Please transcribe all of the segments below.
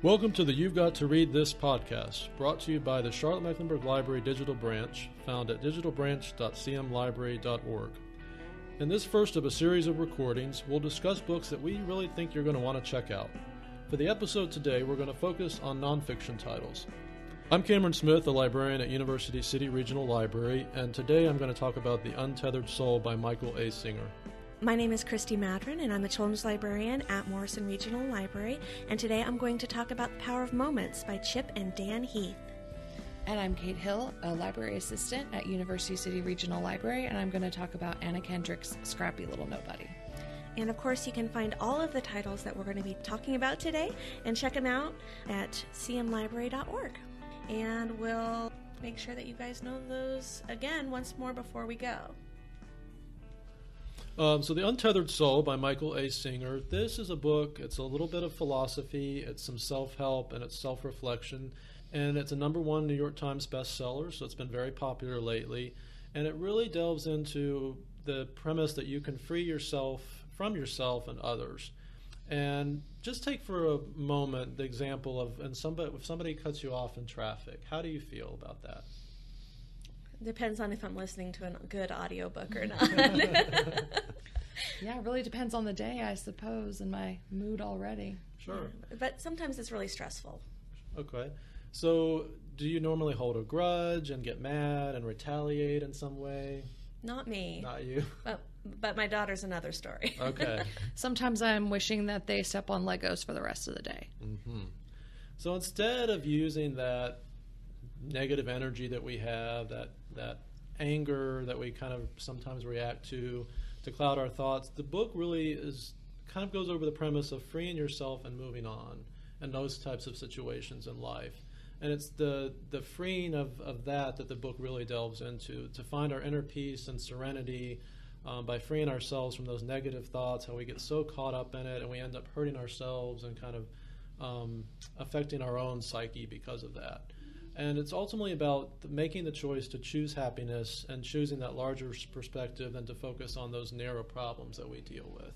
Welcome to the You've Got to Read This podcast, brought to you by the Charlotte-Mecklenburg Library Digital Branch, found at digitalbranch.cmlibrary.org. In this first of a series of recordings, we'll discuss books that we really think you're going to want to check out. For the episode today, we're going to focus on nonfiction titles. I'm Cameron Smith, a librarian at University City Regional Library, and today I'm going to talk about The Untethered Soul by Michael A. Singer. My name is Christy Madron, and I'm a children's librarian at Morrison Regional Library, and today I'm going to talk about The Power of Moments by Chip and Dan Heath. And I'm Kate Hill, a library assistant at University City Regional Library, and I'm going to talk about Anna Kendrick's Scrappy Little Nobody. And of course, you can find all of the titles that we're going to be talking about today and check them out at cmlibrary.org. And we'll make sure that you guys know those again once more before we go. So The Untethered Soul by Michael A. Singer. This is a book, it's a little bit of philosophy, it's some self-help, and it's self-reflection. And it's a #1 New York Times bestseller, so it's been very popular lately. And it really delves into the premise that you can free yourself from yourself and others. And just take for a moment the example of if somebody cuts you off in traffic. How do you feel about that? Depends on if I'm listening to a good audiobook or not. Yeah, it really depends on the day, I suppose, and my mood already. Sure. But sometimes it's really stressful. Okay. So do you normally hold a grudge and get mad and retaliate in some way? Not me. Not you? But my daughter's another story. Okay. Sometimes I'm wishing that they step on Legos for the rest of the day. Mm-hmm. So instead of using that negative energy that we have, that anger that we kind of sometimes react to cloud our thoughts, the book really kind of goes over the premise of freeing yourself and moving on in those types of situations in life. And it's the freeing of that the book really delves into, to find our inner peace and serenity by freeing ourselves from those negative thoughts, how we get so caught up in it and we end up hurting ourselves and kind of affecting our own psyche because of that. And it's ultimately about making the choice to choose happiness and choosing that larger perspective than to focus on those narrow problems that we deal with.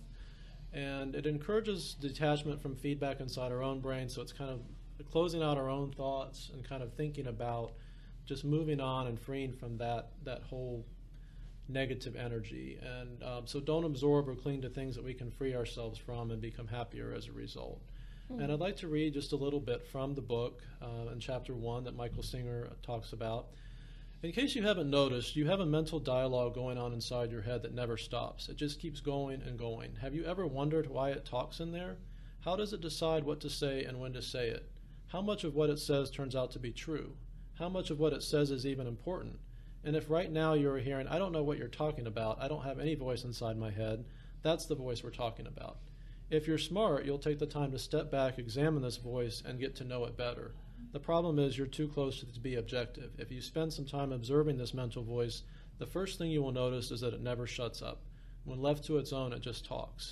And it encourages detachment from feedback inside our own brain, so it's kind of closing out our own thoughts and kind of thinking about just moving on and freeing from that whole negative energy. And so don't absorb or cling to things that we can free ourselves from and become happier as a result. And I'd like to read just a little bit from the book in Chapter 1 that Michael Singer talks about. In case you haven't noticed, you have a mental dialogue going on inside your head that never stops. It just keeps going and going. Have you ever wondered why it talks in there? How does it decide what to say and when to say it? How much of what it says turns out to be true? How much of what it says is even important? And if right now you're hearing, I don't know what you're talking about, I don't have any voice inside my head, that's the voice we're talking about. If you're smart, you'll take the time to step back, examine this voice, and get to know it better. The problem is you're too close to be objective. If you spend some time observing this mental voice, the first thing you will notice is that it never shuts up. When left to its own, it just talks.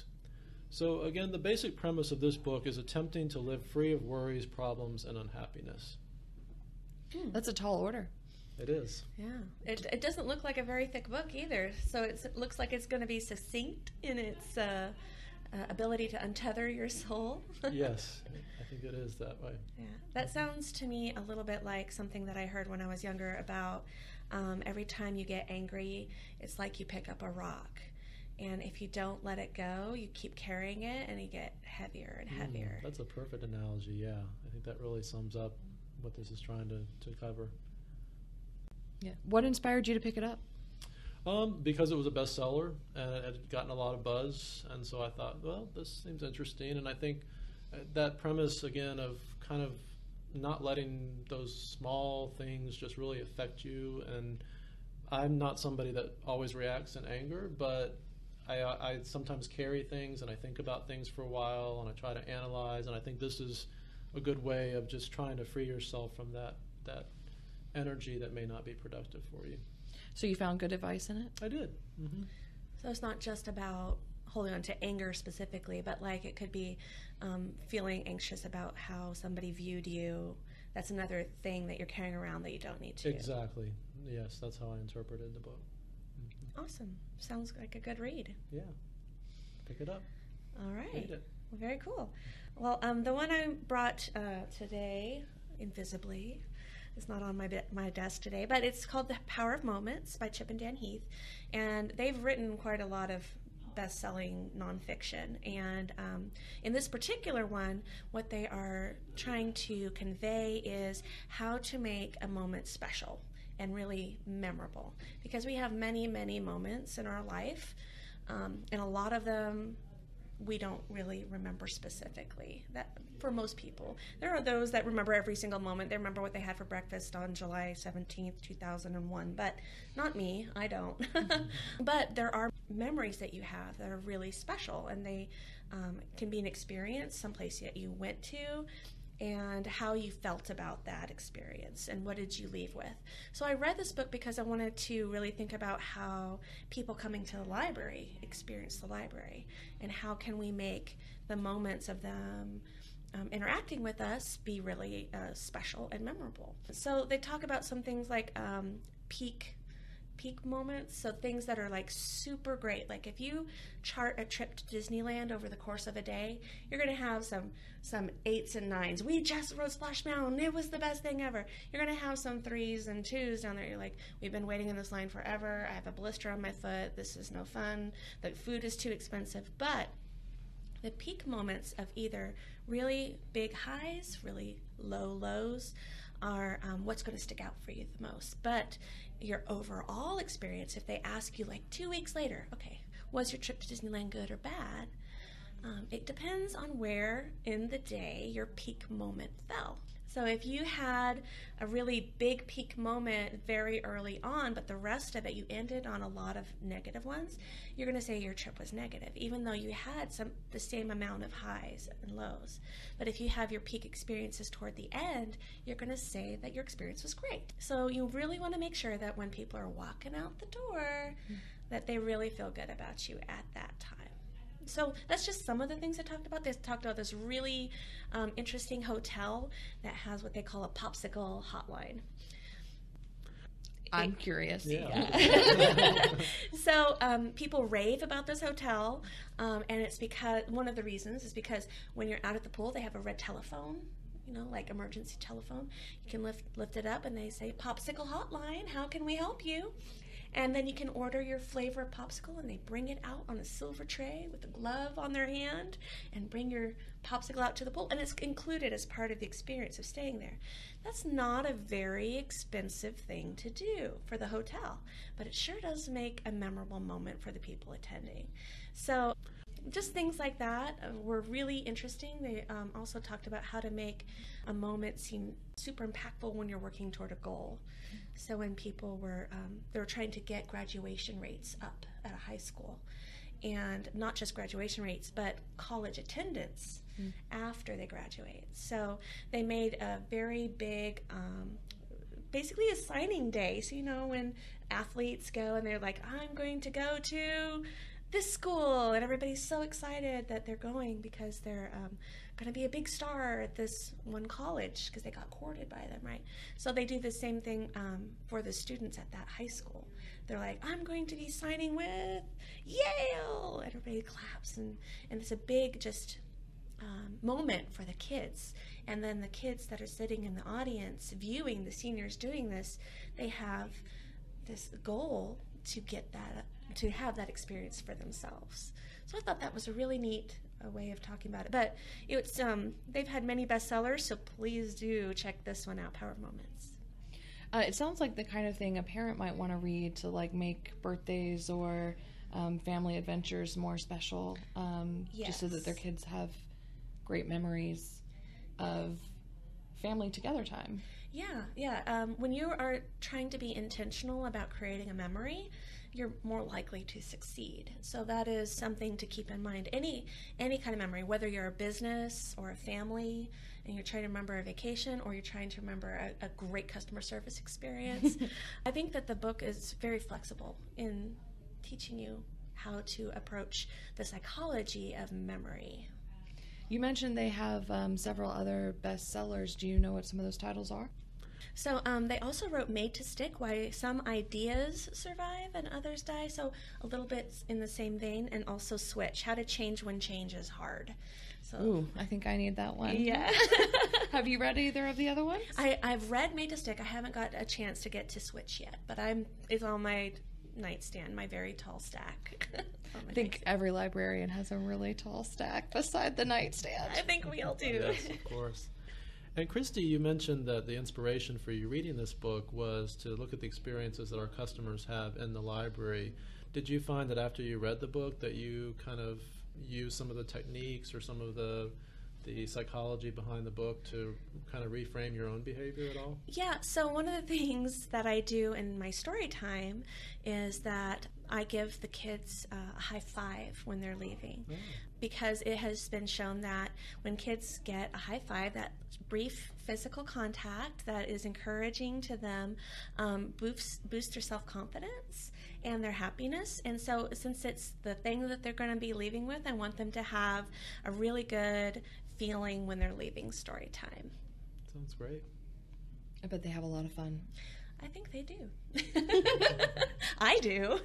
So again, the basic premise of this book is attempting to live free of worries, problems, and unhappiness. That's a tall order. It is. Yeah. It doesn't look like a very thick book either, so it looks like it's going to be succinct in its ability to untether your soul. Yes, I think it is that way. Yeah, that sounds to me a little bit like something that I heard when I was younger about every time you get angry, it's like you pick up a rock. And if you don't let it go, you keep carrying it and you get heavier and heavier. That's a perfect analogy, yeah. I think that really sums up what this is trying to cover. Yeah. What inspired you to pick it up? Because it was a bestseller and it had gotten a lot of buzz, and so I thought, well, this seems interesting. And I think that premise, again, of kind of not letting those small things just really affect you. And I'm not somebody that always reacts in anger, but I sometimes carry things and I think about things for a while and I try to analyze. And I think this is a good way of just trying to free yourself from that energy that may not be productive for you. So you found good advice in it? I did. Mm-hmm. So it's not just about holding on to anger specifically, but like it could be feeling anxious about how somebody viewed you. That's another thing that you're carrying around that you don't need to. Exactly. Yes, that's how I interpreted the book. Mm-hmm. Awesome. Sounds like a good read. Yeah. Pick it up. All right. Read it. Well, very cool. Well, the one I brought today, invisibly, is not on my desk today, but it's called The Power of Moments by Chip and Dan Heath, and they've written quite a lot of best-selling nonfiction. And in this particular one, what they are trying to convey is how to make a moment special and really memorable, because we have many, many moments in our life, and a lot of them we don't really remember specifically. That for most people, there are those that remember every single moment. They remember what they had for breakfast on July 17th, 2001, but not me. I don't. But there are memories that you have that are really special, and they can be an experience, someplace that you went to, and how you felt about that experience and what did you leave with. So I read this book because I wanted to really think about how people coming to the library experience the library, and how can we make the moments of them interacting with us be really special and memorable. So they talk about some things like peak moments, so things that are like super great. Like if you chart a trip to Disneyland over the course of a day, you're going to have some 8s and 9s. We just rode Splash Mountain. It was the best thing ever. You're going to have some 3s and 2s down there. You're like, we've been waiting in this line forever. I have a blister on my foot. This is no fun. The food is too expensive. But the peak moments of either really big highs, really low lows, are what's going to stick out for you the most. But your overall experience, if they ask you like 2 weeks later, okay, was your trip to Disneyland good or bad? It depends on where in the day your peak moment fell. So if you had a really big peak moment very early on, but the rest of it you ended on a lot of negative ones, you're going to say your trip was negative, even though you had the same amount of highs and lows. But if you have your peak experiences toward the end, you're going to say that your experience was great. So you really want to make sure that when people are walking out the door, that they really feel good about you at that time. So that's just some of the things they talked about. They talked about this really interesting hotel that has what they call a popsicle hotline. I'm curious. Yeah. So people rave about this hotel, and it's because one of the reasons is because when you're out at the pool, they have a red telephone, like emergency telephone. You can lift it up, and they say, "Popsicle hotline, how can we help you?" And then you can order your flavor of popsicle, and they bring it out on a silver tray with a glove on their hand and bring your popsicle out to the pool. And it's included as part of the experience of staying there. That's not a very expensive thing to do for the hotel, but it sure does make a memorable moment for the people attending. So just things like that were really interesting. They also talked about how to make a moment seem super impactful when you're working toward a goal. So when people were they were trying to get graduation rates up at a high school, and not just graduation rates, but college attendance after they graduate. So they made a very big, basically a signing day. So when athletes go and they're like, I'm going to go to this school, and everybody's so excited that they're going because they're going to be a big star at this one college because they got courted by them, right? So they do the same thing for the students at that high school. They're like, I'm going to be signing with Yale. Everybody claps, and it's a big just moment for the kids. And then the kids that are sitting in the audience viewing the seniors doing this, they have this goal to get that, to have that experience for themselves. So I thought that was a really neat way of talking about it. But it's they've had many bestsellers, so please do check this one out, Power of Moments. It sounds like the kind of thing a parent might want to read to make birthdays or family adventures more special, Yes. just so that their kids have great memories of family together time. Yeah. When you are trying to be intentional about creating a memory, you're more likely to succeed. So that is something to keep in mind. Any kind of memory, whether you're a business or a family, and you're trying to remember a vacation, or you're trying to remember a great customer service experience, I think that the book is very flexible in teaching you how to approach the psychology of memory. You mentioned they have several other bestsellers. Do you know what some of those titles are? So they also wrote Made to Stick, Why Some Ideas Survive and Others Die. So a little bit in the same vein. And also Switch, How to Change When Change is Hard. So, ooh, I think I need that one. Yeah. Have you read either of the other ones? I've read Made to Stick. I haven't got a chance to get to Switch yet, but it's on my nightstand, my very tall stack. I think every librarian has a really tall stack beside the nightstand. I think we all do. Yes, of course. And Christy, you mentioned that the inspiration for you reading this book was to look at the experiences that our customers have in the library. Did you find that after you read the book that you kind of use some of the techniques or some of the psychology behind the book to kind of reframe your own behavior at all? Yeah, so one of the things that I do in my story time is that I give the kids a high five when they're leaving. Oh. Because it has been shown that when kids get a high five, that brief physical contact that is encouraging to them boosts their self-confidence and their happiness. And so since it's the thing that they're going to be leaving with, I want them to have a really good feeling when they're leaving story time. Sounds great. I bet they have a lot of fun. I think they do. I do.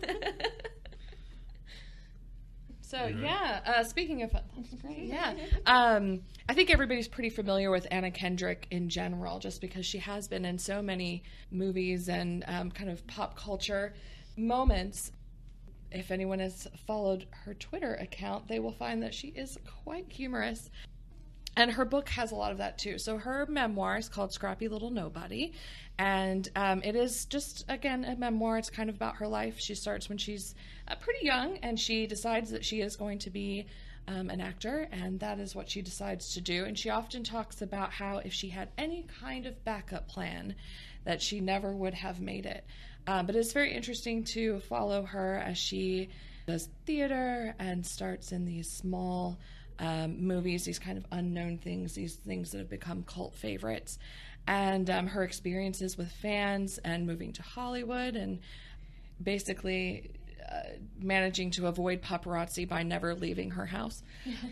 So, speaking of fun, that's great. Yeah. I think everybody's pretty familiar with Anna Kendrick in general, just because she has been in so many movies and kind of pop culture moments. If anyone has followed her Twitter account, they will find that she is quite humorous. And her book has a lot of that, too. So her memoir is called Scrappy Little Nobody. And it is just, again, a memoir. It's kind of about her life. She starts when she's pretty young, and she decides that she is going to be an actor, and that is what she decides to do. And she often talks about how if she had any kind of backup plan, that she never would have made it. But it's very interesting to follow her as she does theater and starts in these small movies, these kind of unknown things, these things that have become cult favorites, and her experiences with fans and moving to Hollywood and basically managing to avoid paparazzi by never leaving her house.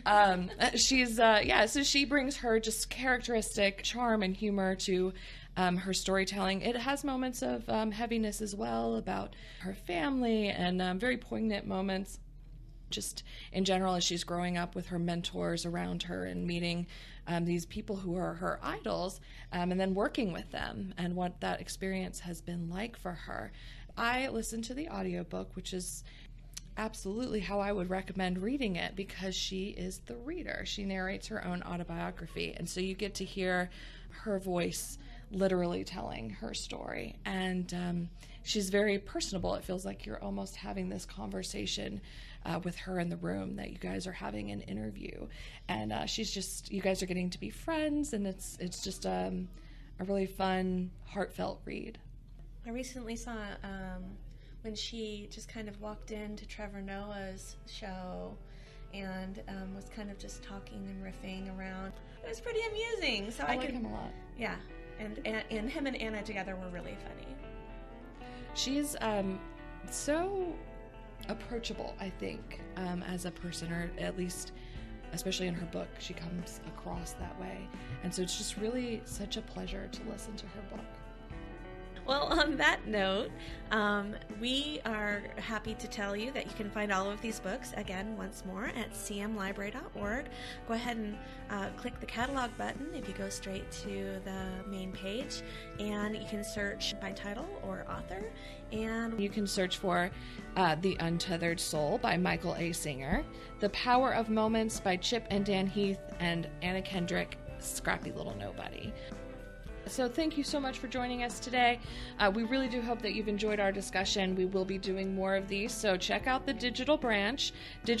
So she brings her just characteristic charm and humor to her storytelling. It has moments of heaviness as well about her family and very poignant moments just in general as she's growing up with her mentors around her and meeting these people who are her idols and then working with them and what that experience has been like for her. I listened to the audiobook, which is absolutely how I would recommend reading it because she is the reader. She narrates her own autobiography, and so you get to hear her voice literally telling her story. And she's very personable. It feels like you're almost having this conversation with her in the room, that you guys are having an interview. And you guys are getting to be friends, and it's just a really fun, heartfelt read. I recently saw when she just kind of walked into Trevor Noah's show and was kind of just talking and riffing around. It was pretty amusing. So I like him a lot. Yeah, and him and Anna together were really funny. She's so approachable, I think, as a person, or at least, especially in her book, she comes across that way. And so it's just really such a pleasure to listen to her book. Well, on that note, we are happy to tell you that you can find all of these books, again, once more, at cmlibrary.org. Go ahead and click the catalog button if you go straight to the main page, and you can search by title or author. And you can search for The Untethered Soul by Michael A. Singer, The Power of Moments by Chip and Dan Heath, and Anna Kendrick, Scrappy Little Nobody. So thank you so much for joining us today. We really do hope that you've enjoyed our discussion. We will be doing more of these, so check out the Digital Branch,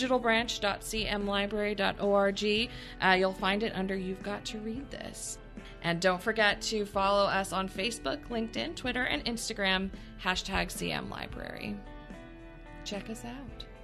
digitalbranch.cmlibrary.org. You'll find it under You've Got to Read This. And don't forget to follow us on Facebook, LinkedIn, Twitter, and Instagram, #CMLibrary. Check us out.